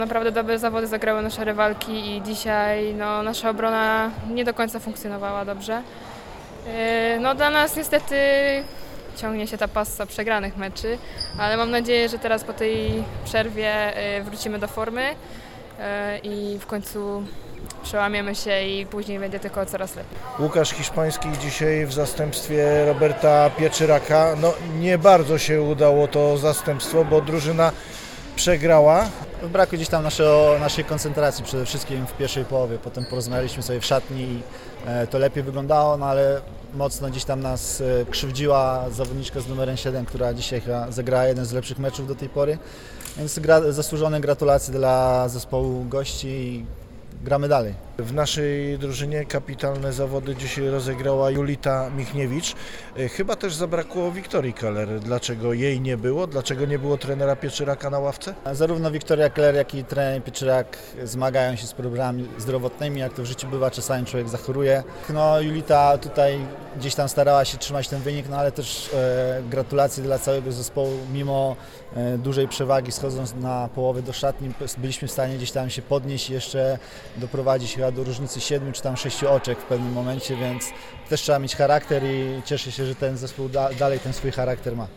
Naprawdę dobre zawody zagrały nasze rywalki i dzisiaj nasza obrona nie do końca funkcjonowała dobrze. Dla nas niestety ciągnie się ta passa przegranych meczy, ale mam nadzieję, że teraz po tej przerwie wrócimy do formy i w końcu przełamiemy się i później będzie tylko coraz lepiej. Łukasz Hiszpański dzisiaj w zastępstwie Roberta Pieczyraka. Nie bardzo się udało to zastępstwo, bo drużyna przegrała. Brakło gdzieś tam naszej koncentracji przede wszystkim w pierwszej połowie. Potem porozmawialiśmy sobie w szatni i to lepiej wyglądało, ale mocno gdzieś tam nas krzywdziła zawodniczka z numerem 7, która dzisiaj chyba zagrała jeden z lepszych meczów do tej pory. Więc zasłużone gratulacje dla zespołu gości i gramy dalej. W naszej drużynie kapitalne zawody dzisiaj rozegrała Julita Michniewicz. Chyba też zabrakło Wiktorii Keller. Dlaczego jej nie było? Dlaczego nie było trenera Pieczyraka na ławce? Zarówno Wiktoria Keller, jak i trener Pieczyrak zmagają się z problemami zdrowotnymi, jak to w życiu bywa, czasami człowiek zachoruje. Julita tutaj gdzieś tam starała się trzymać ten wynik, ale też gratulacje dla całego zespołu. Mimo dużej przewagi, schodząc na połowę do szatni, byliśmy w stanie gdzieś tam się podnieść i jeszcze doprowadzić chyba do różnicy 7 czy tam 6 oczek w pewnym momencie, więc też trzeba mieć charakter i cieszę się, że ten zespół dalej ten swój charakter ma.